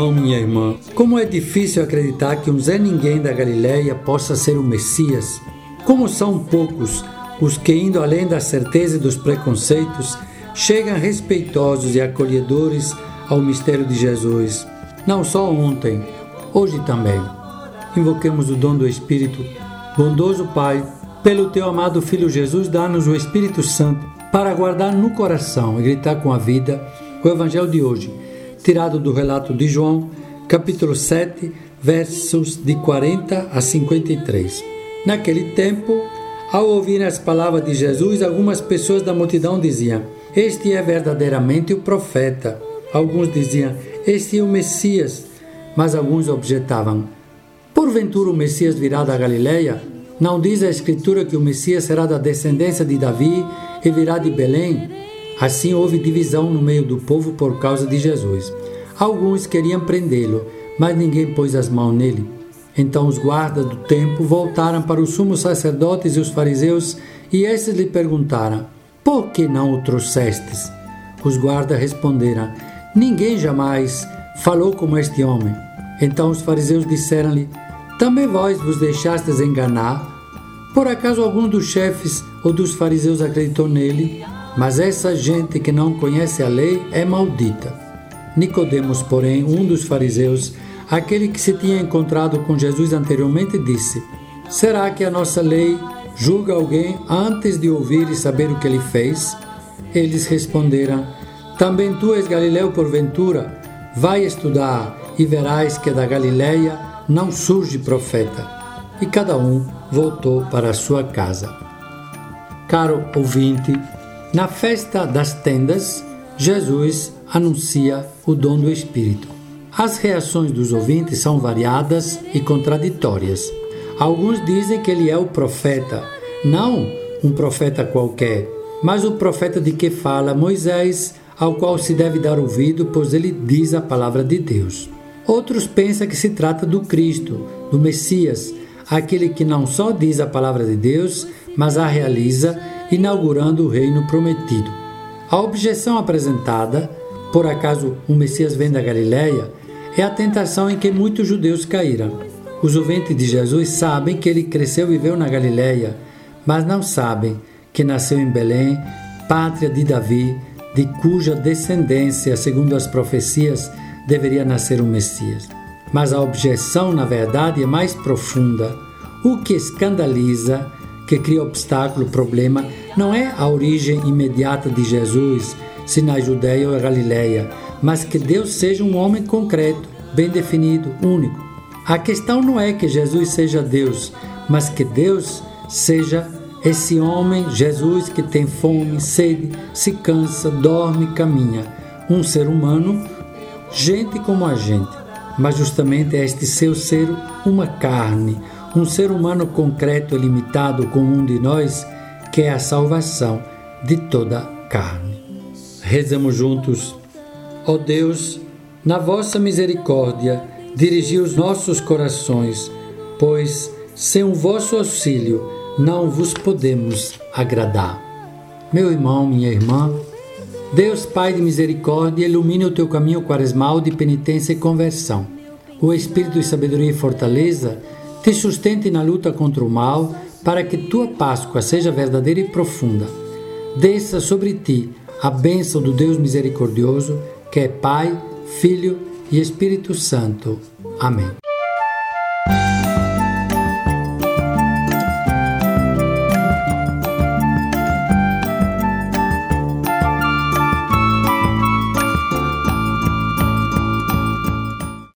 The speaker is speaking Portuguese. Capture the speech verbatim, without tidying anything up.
irmão, minha irmã, como é difícil acreditar que um Zé Ninguém da Galileia possa ser o Messias. Como são poucos os que, indo além da certeza e dos preconceitos, chegam respeitosos e acolhedores ao mistério de Jesus. Não só ontem, hoje também. Invoquemos o dom do Espírito. Bondoso Pai, pelo Teu amado Filho Jesus, dá-nos o Espírito Santo para guardar no coração e gritar com a vida o Evangelho de hoje, tirado do relato de João, capítulo sete, versos de quarenta a cinquenta e três. Naquele tempo, ao ouvir as palavras de Jesus, algumas pessoas da multidão diziam: "Este é verdadeiramente o profeta." Alguns diziam: "Este é o Messias." Mas alguns objetavam: "Porventura o Messias virá da Galileia? Não diz a Escritura que o Messias será da descendência de Davi e virá de Belém?" Assim houve divisão no meio do povo por causa de Jesus. Alguns queriam prendê-lo, mas ninguém pôs as mãos nele. Então os guardas do templo voltaram para os sumos sacerdotes e os fariseus, e estes lhe perguntaram: "Por que não o trouxestes?" Os guardas responderam: "Ninguém jamais falou como este homem." Então os fariseus disseram-lhe: "Também vós vos deixastes enganar? Por acaso algum dos chefes ou dos fariseus acreditou nele? Mas essa gente que não conhece a lei é maldita." Nicodemos, porém, um dos fariseus, aquele que se tinha encontrado com Jesus anteriormente, disse: "Será que a nossa lei julga alguém antes de ouvir e saber o que ele fez?" Eles responderam: "Também tu és Galileu porventura? Vai estudar e verás que da Galileia não surge profeta." E cada um voltou para a sua casa. Caro ouvinte, na festa das tendas, Jesus anuncia o dom do Espírito. As reações dos ouvintes são variadas e contraditórias. Alguns dizem que ele é o profeta, não um profeta qualquer, mas o profeta de que fala Moisés, ao qual se deve dar ouvido, pois ele diz a palavra de Deus. Outros pensam que se trata do Cristo, do Messias, aquele que não só diz a palavra de Deus, mas a realiza, inaugurando o reino prometido. A objeção apresentada, por acaso o Messias vem da Galileia, é a tentação em que muitos judeus caíram. Os ouvintes de Jesus sabem que ele cresceu e viveu na Galileia, mas não sabem que nasceu em Belém, pátria de Davi, de cuja descendência, segundo as profecias, deveria nascer o Messias. Mas a objeção, na verdade, é mais profunda. O que escandaliza, que cria obstáculo, problema, não é a origem imediata de Jesus, se na Judeia ou a Galileia, mas que Deus seja um homem concreto, bem definido, único. A questão não é que Jesus seja Deus, mas que Deus seja esse homem, Jesus, que tem fome, sede, se cansa, dorme, caminha. Um ser humano, gente como a gente, mas justamente é este seu ser uma carne, um ser humano concreto e limitado como um de nós, que é a salvação de toda a carne. Rezamos juntos. Ó Deus, na vossa misericórdia, dirigi os nossos corações, pois, sem o vosso auxílio, não vos podemos agradar. Meu irmão, minha irmã, Deus Pai de misericórdia, ilumine o teu caminho quaresmal de penitência e conversão. O Espírito de sabedoria e fortaleza te sustente na luta contra o mal, para que tua Páscoa seja verdadeira e profunda. Desça sobre ti a bênção do Deus misericordioso, que é Pai, Filho e Espírito Santo. Amém.